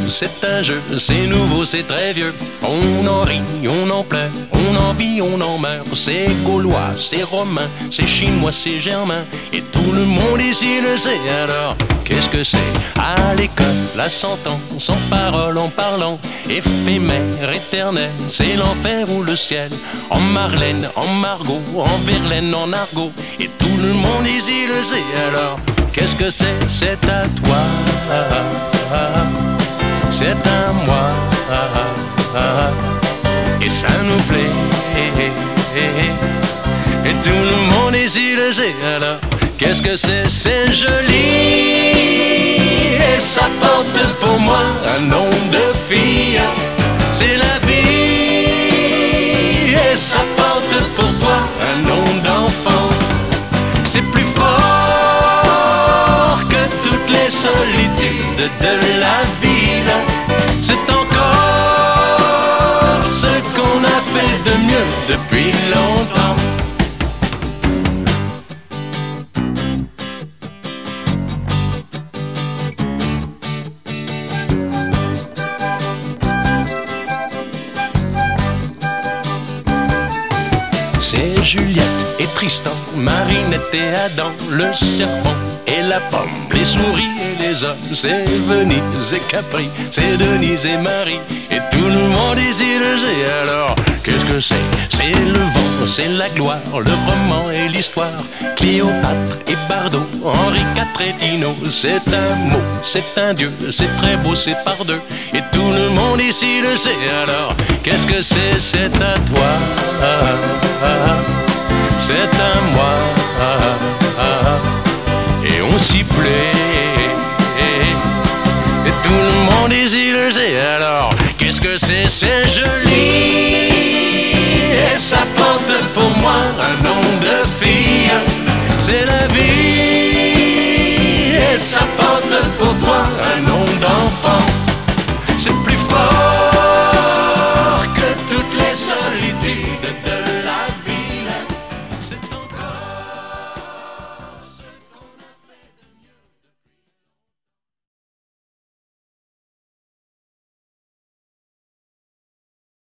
c'est un jeu, c'est nouveau, c'est très vieux. On en rit, on en pleure, on en vit, on en meurt. C'est gaulois, c'est romain, c'est chinois, c'est germain. Et tout le monde ici le sait. Alors, qu'est-ce que c'est? À l'école, à 100 ans, sans parole, en parlant, éphémère, éternel, c'est l'enfer ou le ciel. En Marlène, en Margot, en Verlaine, en argot. Et tout le monde ici le sait. Alors, qu'est-ce que c'est? C'est à toi, c'est à moi, et ça nous plaît, et tout le monde ici le sait. Alors, qu'est-ce que c'est? C'est joli, et ça porte pour moi un nom de fille. C'est la vie, et ça porte pour toi un nom d'enfant. C'est plus fort que toutes les solitudes de la ville. C'est encore ce qu'on a fait de mieux depuis longtemps. C'est Juliette et Tristan, Marinette et Adam, le serpent et la pomme, les souris et les hommes. C'est Venise et Capri, c'est Denise et Marie, et tout le monde ici le sait. Alors, qu'est-ce que c'est? C'est le vent, c'est la gloire, le roman et l'histoire. Cléopâtre et Bardot, Henri IV et Dino. C'est un mot, c'est un dieu, c'est très beau, c'est par deux. Et tout le monde ici le sait. Alors, qu'est-ce que c'est? C'est à toi, c'est à moi, et on s'y plaît, et tout le monde ici le sait. Alors, qu'est-ce que c'est? C'est joli, et ça